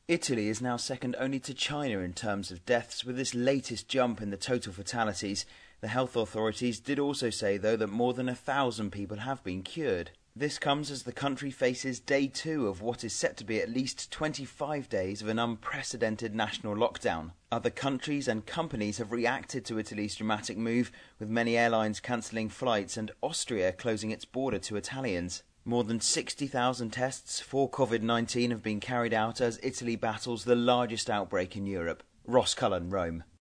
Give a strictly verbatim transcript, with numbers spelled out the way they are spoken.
Italy is now second only to China in terms of deaths, with this latest jump in the total fatalities. The health authorities did also say, though, that more than a thousand people have been cured. This comes as the country faces day two of what is set to be at least twenty-five days of an unprecedented national lockdown. Other countries and companies have reacted to Italy's dramatic move, with many airlines cancelling flights and Austria closing its border to Italians. More than sixty thousand tests for COVID nineteen have been carried out as Italy battles the largest outbreak in Europe. Ross Cullen, Rome.